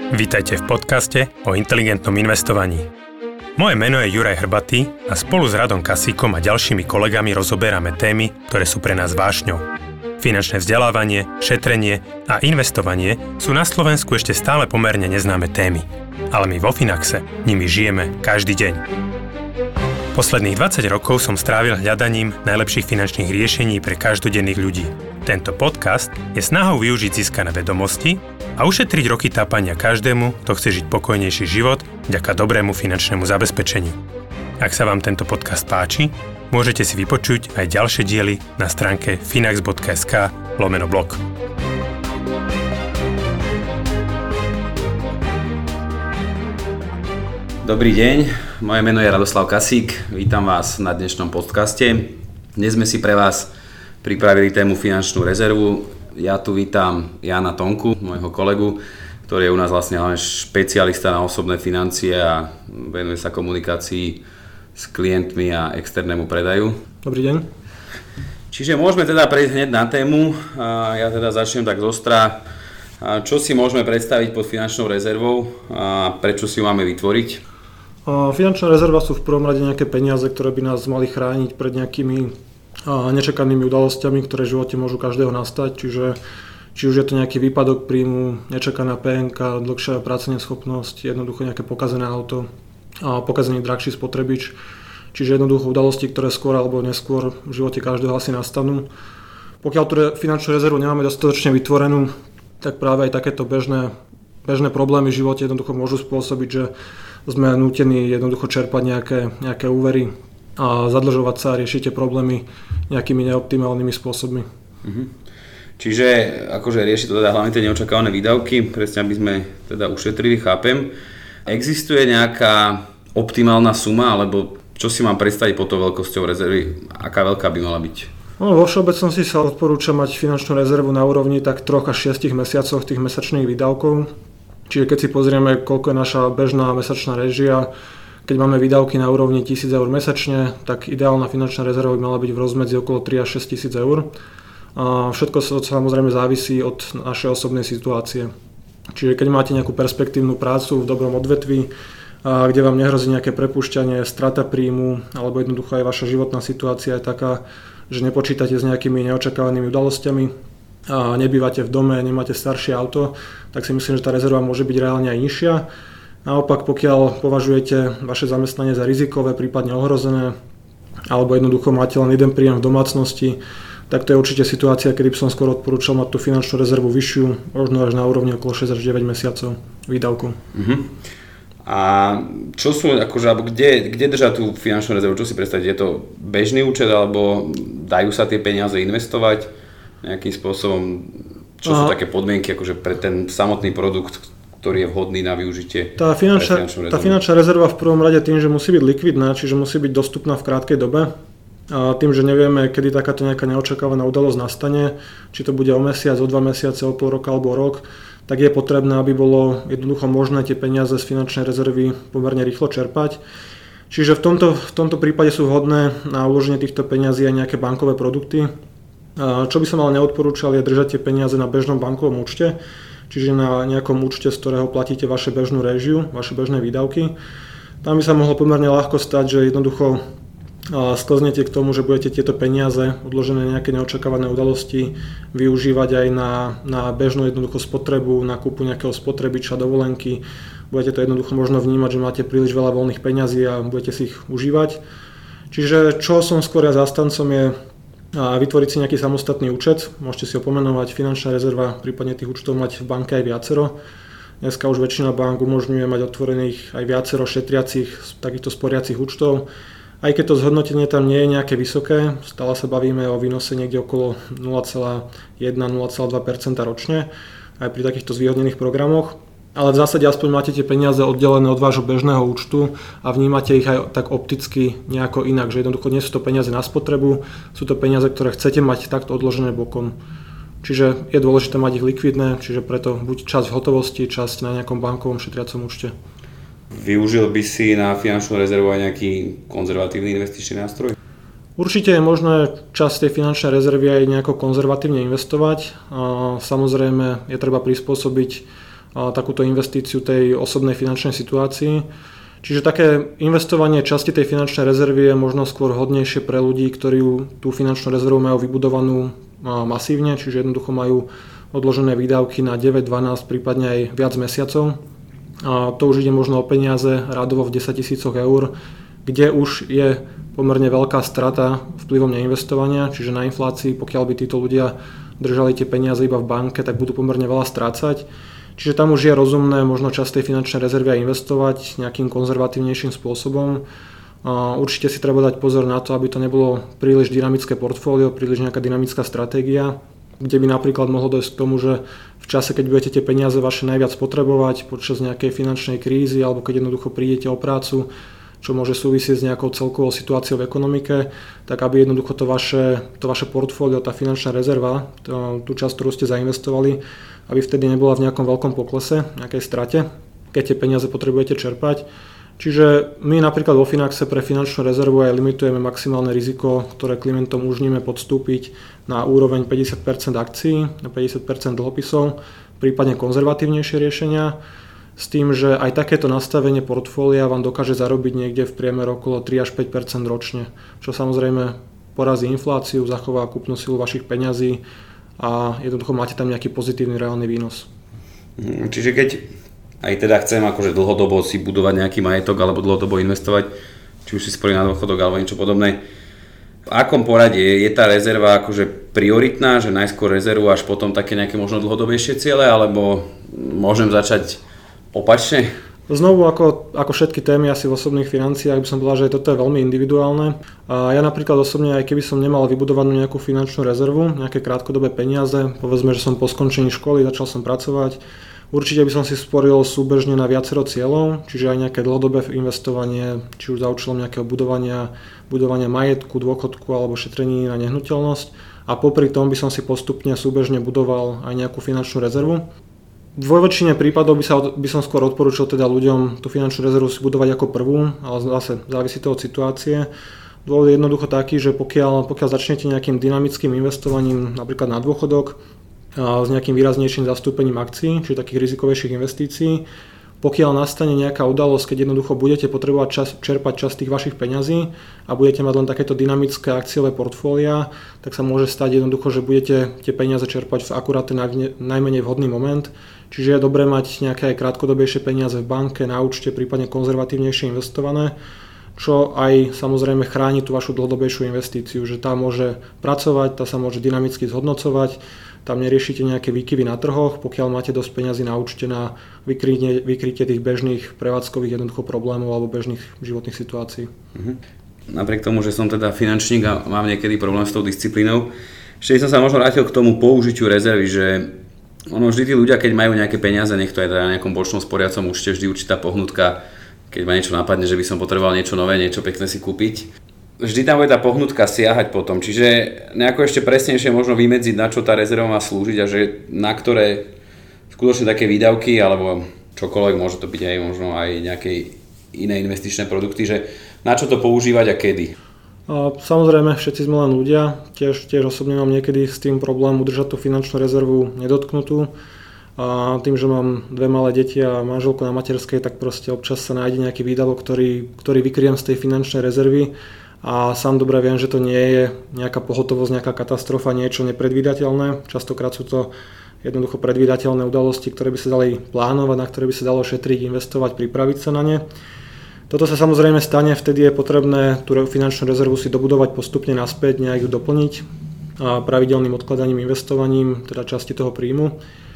Vítajte v podcaste o inteligentnom investovaní. Moje meno je Juraj Hrbatý a spolu s Radom Kasíkom a ďalšími kolegami rozoberáme témy, ktoré sú pre nás vášňou. Finančné vzdelávanie, šetrenie a investovanie sú na Slovensku ešte stále pomerne neznáme témy. Ale my vo Finaxe nimi žijeme každý deň. Posledných 20 rokov som strávil hľadaním najlepších finančných riešení pre každodenných ľudí. Tento podcast je snahou využiť získané vedomosti a ušetriť roky tápania každému, kto chce žiť pokojnejší život vďaka dobrému finančnému zabezpečeniu. Ak sa vám tento podcast páči, môžete si vypočuť aj ďalšie diely na stránke finax.sk/blog. Dobrý deň, moje meno je Radoslav Kasík, vítam vás na dnešnom podcaste. Dnes sme si pre vás pripravili tému finančnú rezervu. Ja tu vítam Jána Tonku, môjho kolegu, ktorý je u nás vlastne hlavne špecialista na osobné financie a venuje sa komunikácii s klientmi a externému predaju. Dobrý deň. Čiže môžeme teda prejsť hneď na tému. Ja teda začnem tak zostra. Čo si môžeme predstaviť pod finančnou rezervou a prečo si ju máme vytvoriť? Finančná rezerva sú v prvom rade nejaké peniaze, ktoré by nás mali chrániť pred nejakými nečakanými udalosťami, ktoré v živote môžu každého nastať. Či už je to nejaký výpadok príjmu, nečakaná PNK, dlhšia práceneschopnosť, jednoducho nejaké pokazené auto, pokazený drahší spotrebič. Čiže jednoducho udalosti, ktoré skôr alebo neskôr v živote každého asi nastanú. Pokiaľ tú finančnú rezervu nemáme dostatočne vytvorenú, tak práve aj takéto bežné problémy v živote jednoducho môžu spôsobiť, že sme nútení jednoducho čerpať nejaké úvery a zadlžovať sa a riešiť tie problémy nejakými neoptimálnymi spôsobmi. Čiže akože rieši to teda hlavne tie neočakávané výdavky, presne aby sme teda ušetrili, chápem. Existuje nejaká optimálna suma, alebo čo si mám predstaviť pod tou veľkosťou rezervy, aká veľká by mala byť? No, vo všeobecnosti sa odporúča mať finančnú rezervu na úrovni tak 3 až 6 mesiacoch tých mesačných výdavkov. Čiže keď si pozrieme, koľko je naša bežná mesačná réžia, keď máme výdavky na úrovni 1000 eur mesačne, tak ideálna finančná rezerva by mala byť v rozmedzi okolo 3 až 6 tisíc eur. A všetko samozrejme závisí od našej osobnej situácie. Čiže keď máte nejakú perspektívnu prácu v dobrom odvetví, kde vám nehrozí nejaké prepúšťanie, strata príjmu, alebo jednoducho aj vaša životná situácia je taká, že nepočítate s nejakými neočakávanými udalosťami, a nebývate v dome, nemáte staršie auto, tak si myslím, že tá rezerva môže byť reálne aj nižšia. Naopak, pokiaľ považujete vaše zamestnanie za rizikové, prípadne ohrozené, alebo jednoducho máte len jeden príjem v domácnosti, tak to je určite situácia, kedy by som skôr odporúčal mať tú finančnú rezervu vyššiu, možno až na úrovni okolo 6 až 9 mesiacov výdavku. A čo sú, akože, alebo kde držať tú finančnú rezervu? Čo si predstavíte? Je to bežný účet, alebo dajú sa tie peniaze investovať nejakým spôsobom? Čo sú také podmienky akože pre ten samotný produkt, ktorý je vhodný na využitie? Tá finančná rezerva v prvom rade tým, že musí byť likvidná, čiže musí byť dostupná v krátkej dobe. A tým, že nevieme, kedy takáto nejaká neočakávaná udalosť nastane, či to bude o mesiac, o 2 mesiace, o pol roka alebo o rok, tak je potrebné, aby bolo jednoducho možné tie peniaze z finančnej rezervy pomerne rýchlo čerpať. Čiže v tomto prípade sú vhodné na uloženie týchto peňazí aj nejaké bankové produkty. Čo by som ale neodporúčal, je držať tie peniaze na bežnom bankovom účte, čiže na nejakom účte, z ktorého platíte vaše bežnú réžiu, vaše bežné výdavky. Tam by sa mohlo pomerne ľahko stať, že jednoducho sklznete k tomu, že budete tieto peniaze odložené nejaké neočakávané udalosti využívať aj na bežnú jednoducho spotrebu, na kúpu nejakého spotrebiča, dovolenky. Budete to jednoducho možno vnímať, že máte príliš veľa voľných peňazí a budete si ich užívať. Čiže čo som skôr ja zástancom je vytvoriť si nejaký samostatný účet. Môžete si ho pomenovať finančná rezerva, prípadne tých účtov mať v banke aj viacero. Dneska už väčšina bank umožňuje mať otvorených aj viacero šetriacich, takýchto sporiacich účtov. Aj keď to zhodnotenie tam nie je nejaké vysoké, stále sa bavíme o výnose niekde okolo 0,1-0,2% ročne, aj pri takýchto zvýhodnených programoch. Ale v zásade aspoň máte tie peniaze oddelené od vášho bežného účtu a vnímate ich aj tak opticky nejako inak, že jednoducho nie sú to peniaze na spotrebu, sú to peniaze, ktoré chcete mať takto odložené bokom. Čiže je dôležité mať ich likvidné, čiže preto buď časť v hotovosti, časť na nejakom bankovom šetriacom účte. Využil by si na finančnú rezervu aj nejaký konzervatívny investičný nástroj? Určite je možné časť tej finančnej rezervy aj nejako konzervatívne investovať. Samozrejme je treba prispôsobiť takúto investíciu tej osobnej finančnej situácii. Čiže také investovanie časti tej finančnej rezervy je možno skôr hodnejšie pre ľudí, ktorí tú finančnú rezervu majú vybudovanú masívne, čiže jednoducho majú odložené výdavky na 9, 12, prípadne aj viac mesiacov. A to už ide možno o peniaze rádovo v 10 000 eur, kde už je pomerne veľká strata vplyvom neinvestovania, čiže na inflácii, pokiaľ by títo ľudia držali tie peniaze iba v banke, tak budú pomerne veľa strácať. Čiže tam už je rozumné možno časť tej finančnej rezervy aj investovať nejakým konzervatívnejším spôsobom. Určite si treba dať pozor na to, aby to nebolo príliš dynamické portfólio, príliš nejaká dynamická stratégia, kde by napríklad mohlo dojsť k tomu, že v čase, keď budete tie peniaze vaše najviac potrebovať počas nejakej finančnej krízy alebo keď jednoducho prídete o prácu, čo môže súvisieť s nejakou celkovou situáciou v ekonomike, tak aby jednoducho to vaše portfólio, tá finančná rezerva, tú časť, ktorú ste zainvestovali, aby vtedy nebola v nejakom veľkom poklese, nejakej strate, keď tie peniaze potrebujete čerpať. Čiže my napríklad vo Finaxe pre finančnú rezervu aj limitujeme maximálne riziko, ktoré klientom umožníme podstúpiť na úroveň 50% akcií, na 50% dlhopisov, prípadne konzervatívnejšie riešenia, s tým, že aj takéto nastavenie portfólia vám dokáže zarobiť niekde v priemere okolo 3 až 5% ročne, čo samozrejme porazí infláciu, zachová kúpnu silu vašich peňazí a jednoducho máte tam nejaký pozitívny reálny výnos. Čiže keď aj teda chcem akože dlhodobo si budovať nejaký majetok alebo dlhodobo investovať, či už si sporí na dôchodok alebo niečo podobné, v akom poradí je tá rezerva akože prioritná, že najskôr rezervu až potom také nejaké možno dlhodobejšie ciele, alebo môžem začať opačne? Znovu, ako všetky témy asi v osobných financiách, by som povedal, že toto je veľmi individuálne. A ja napríklad osobne, aj keby som nemal vybudovanú nejakú finančnú rezervu, nejaké krátkodobé peniaze, povedzme, že som po skončení školy, začal som pracovať, určite by som si sporil súbežne na viacero cieľov, čiže aj nejaké dlhodobé investovanie, či už za účelom nejakého budovania majetku, dôchodku alebo šetrení na nehnuteľnosť. A popri tom by som si postupne súbežne budoval aj nejakú finančnú rezervu. Vo väčšine prípadov by som skôr odporúčil teda ľuďom tú finančnú rezervu si budovať ako prvú, ale zase závisí to od situácie. Dôvod je jednoducho taký, že pokiaľ začnete nejakým dynamickým investovaním napríklad na dôchodok s nejakým výraznejším zastúpením akcií, čiže takých rizikovejších investícií, pokiaľ nastane nejaká udalosť, keď jednoducho budete potrebovať čerpať časť tých vašich peňazí a budete mať len takéto dynamické akciové portfólia, tak sa môže stať jednoducho, že budete tie peniaze čerpať v akurátne najmenej vhodný moment. Čiže je dobré mať nejaké krátkodobejšie peniaze v banke, na účte, prípadne konzervatívnejšie investované, čo aj samozrejme chráni tú vašu dlhodobejšiu investíciu, že tá môže pracovať, tá sa môže dynamicky zhodnocovať, tam neriešite nejaké výkyvy na trhoch, pokiaľ máte dosť peňazí na účte na vykrytie tých bežných prevádzkových jednoducho problémov alebo bežných životných situácií. Napriek tomu, že som teda finančník a mám niekedy problém s tou disciplínou, ešte som sa možno vrátil k tomu použitiu rezervy, že ono vždy tí ľudia, keď majú nejaké peniaze, nech to aj teda na nejakom bočnom sporiacom účte, vždy určitá pohnutka, keď ma niečo napadne, že by som potreboval niečo nové, niečo pekné si kúpiť. Vždy tam bude tá pohnutka siahať potom, čiže nejako ešte presnejšie možno vymedziť, na čo tá rezerva má slúžiť a že na ktoré skutočne také výdavky alebo čokoľvek, môže to byť aj možno aj nejaké iné investičné produkty, že na čo to používať a kedy. Samozrejme, všetci sme len ľudia, tiež osobne mám niekedy s tým problém udržať tú finančnú rezervu nedotknutú. A tým, že mám dve malé deti a manželku na materskej, tak proste občas sa nájde nejaký výdavok, ktorý vykryjem z tej finančnej rezervy. A sám dobre viem, že to nie je nejaká pohotovosť, nejaká katastrofa, niečo nepredvídateľné. Častokrát sú to jednoducho predvídateľné udalosti, ktoré by sa dali plánovať, na ktoré by sa dalo šetriť, investovať, pripraviť sa na ne. Toto sa samozrejme stane, vtedy je potrebné tú finančnú rezervu si dobudovať postupne naspäť, nejak ju doplniť a pravidelným odkladaním, investovaním, teda časti toho príjmu.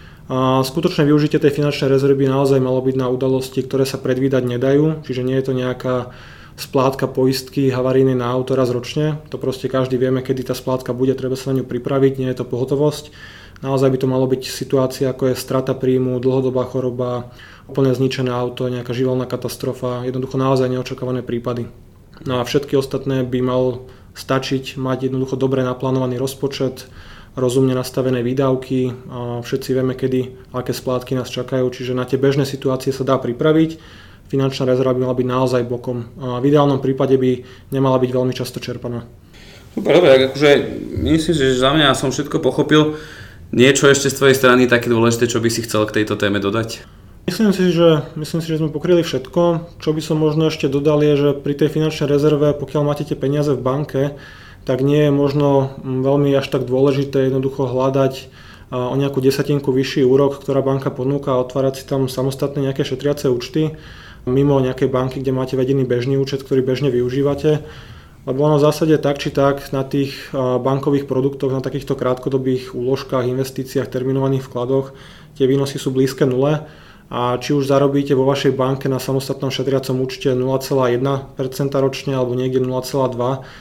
A skutočné využitie tej finančnej rezervy naozaj malo byť na udalosti, ktoré sa predvídať nedajú, čiže nie je to nejaká splátka poistky havarínej na auto raz ročne. To proste každý vieme, kedy tá splátka bude, treba sa na ňu pripraviť, nie je to pohotovosť. Naozaj by to malo byť situácia, ako je strata príjmu, dlhodobá choroba, úplne zničené auto, nejaká živelná katastrofa, jednoducho naozaj neočakávané prípady. No a všetky ostatné by mal stačiť mať jednoducho dobre naplánovaný rozpočet, rozumne nastavené výdavky, a všetci vieme, kedy, aké splátky nás čakajú, čiže na tie bežné situácie sa dá pripraviť. Finančná rezerva by mala byť naozaj bokom. A v ideálnom prípade by nemala byť veľmi často čerpaná. Super, dobre, akože myslím si, že za mňa som všetko pochopil. Niečo ešte z tvojej strany také dôležité, čo by si chcel k tejto téme dodať? Myslím si, že sme pokryli všetko. Čo by som možno ešte dodal je, že pri tej finančnej rezerve, pokiaľ máte tie peniaze v banke, tak nie je možno veľmi až tak dôležité jednoducho hľadať o nejakú desatinku vyšší úrok, ktorá banka ponúka a otvárať si tam samostatné nejaké šetriace účty mimo nejakej banky, kde máte vedený bežný účet, ktorý bežne využívate. Lebo ono v zásade tak či tak na tých bankových produktoch, na takýchto krátkodobých úložkách, investíciách, terminovaných vkladoch tie výnosy sú blízke nule. A či už zarobíte vo vašej banke na samostatnom šetriacom účte 0,1% ročne alebo niekde 0,2%,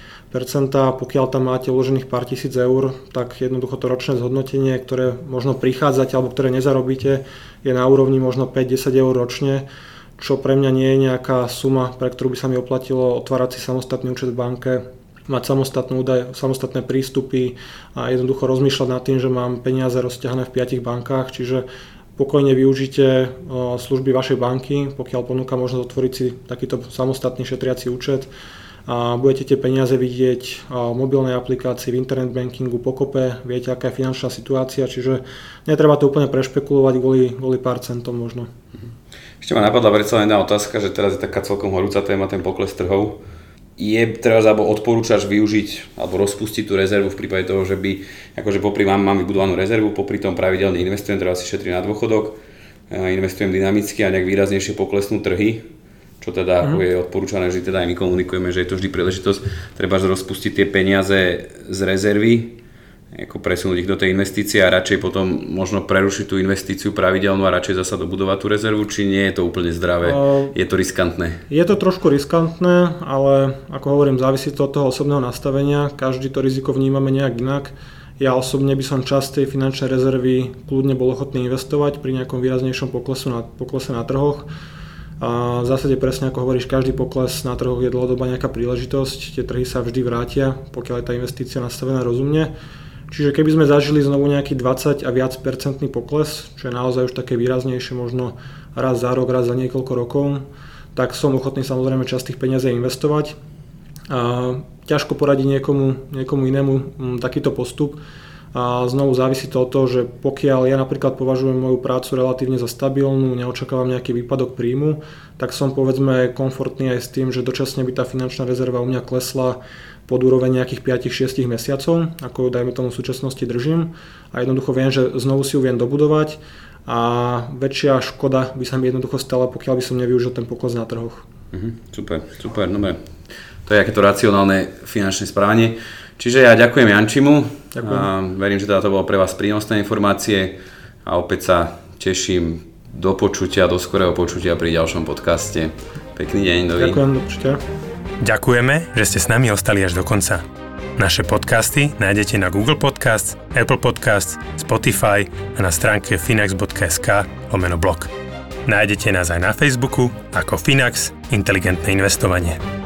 pokiaľ tam máte uložených pár tisíc eur, tak jednoducho to ročné zhodnotenie, ktoré možno prichádzate alebo ktoré nezarobíte, je na úrovni možno 5-10 eur ročne, čo pre mňa nie je nejaká suma, pre ktorú by sa mi oplatilo otvárať si samostatný účet v banke, mať samostatné prístupy a jednoducho rozmýšľať nad tým, že mám peniaze rozťahané v 5 bankách, čiže pokojne využite služby vašej banky, pokiaľ ponúka možnosť otvoriť si takýto samostatný šetriaci účet a budete tie peniaze vidieť v mobilnej aplikácii, v internet bankingu, pokope, viete, aká je finančná situácia, čiže netreba to úplne prešpekulovať kvôli pár centom možno. Ešte ma napadla predsa jedna otázka, že teraz je taká celkom horúca téma, ten pokles trhov. Je teraz, alebo odporúčaš využiť alebo rozpustiť tú rezervu v prípade toho, že by, akože popri mám vybudovanú rezervu, popri tom pravidelne investujem, treba si šetriť na dôchodok, investujem dynamicky a nejak výraznejšie poklesnú trhy, čo teda je odporúčané, že teda aj my komunikujeme, že je to vždy príležitosť, treba rozpustiť tie peniaze z rezervy, ako presunúť ich do tej investície a radšej potom možno prerušiť tú investíciu pravidelnú a radšej zasa dobudovať tú rezervu, či nie je to úplne zdravé, je to riskantné? Je to trošku riskantné, ale ako hovorím, závisí to od toho osobného nastavenia, každý to riziko vnímame nejak inak. Ja osobne by som časť tej finančnej rezervy kľudne bol ochotný investovať pri nejakom výraznejšom poklese na trhoch. A v zásade presne ako hovoríš, každý pokles na trhoch je dlhodobá nejaká príležitosť, tie trhy sa vždy vrátia, pokiaľ je tá investícia nastavená rozumne. Čiže keby sme zažili znovu nejaký 20 a viac percentný pokles, čo je naozaj už také výraznejšie, možno raz za rok, raz za niekoľko rokov, tak som ochotný samozrejme časť tých peniazí investovať. A ťažko poradiť niekomu inému takýto postup. A znovu závisí to od toho, že pokiaľ ja napríklad považujem moju prácu relatívne za stabilnú, neočakávam nejaký výpadok príjmu, tak som povedzme komfortný aj s tým, že dočasne by tá finančná rezerva u mňa klesla pod úroveň nejakých 5-6 mesiacov, ako ju dajme tomu v súčasnosti držím a jednoducho viem, že znovu si ju viem dobudovať a väčšia škoda by sa mi jednoducho stala, pokiaľ by som nevyužil ten pokles na trhoch. Super, dobre. To je akéto racionálne finančné správanie. Čiže ja ďakujem Jančimu. Ďakujem. Verím, že teda to bolo pre vás prínosné informácie a opäť sa teším do počutia, do skorého počutia pri ďalšom podcaste. Pekný deň, dovidenia. Ďakujem, do počutia. Ďakujeme, že ste s nami ostali až do konca. Naše podcasty nájdete na Google Podcasts, Apple Podcasts, Spotify a na stránke finax.sk/blog. Nájdete nás aj na Facebooku ako Finax Inteligentné investovanie.